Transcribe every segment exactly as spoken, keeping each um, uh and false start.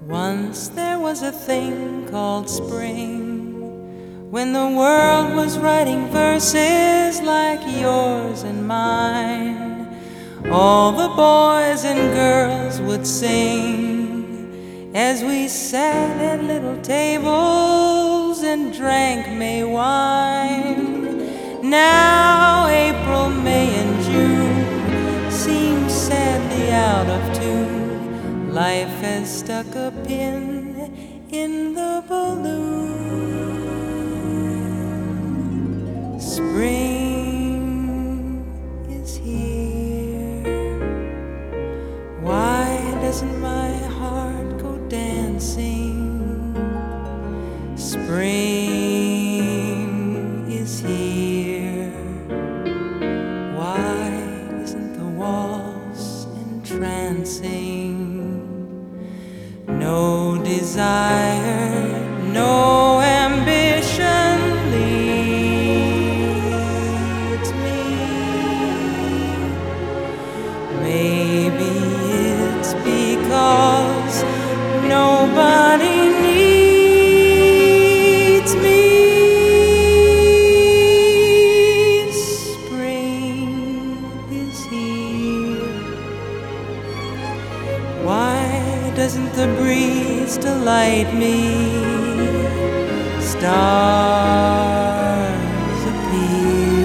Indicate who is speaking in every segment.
Speaker 1: Once there was a thing called spring, when the world was writing verses like yours and mine. All the boys and girls would sing as we sat at little tables and drank May wine. Now April, May and June seem sadly out of tune. Life has stuck a pin in the balloon. Spring is here. Why doesn't my heart go dancing? Spring is here. Why isn't the waltz entrancing? No desire, no ambition leads me. Maybe it's because nobody needs me. Spring is here. Why doesn't the breeze delight me? Stars appear.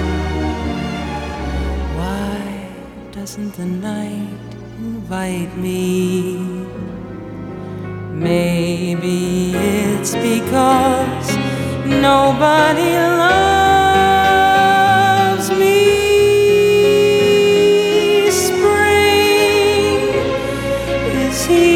Speaker 1: Why doesn't the night invite me? Maybe it's because nobody loves me. Spring is here.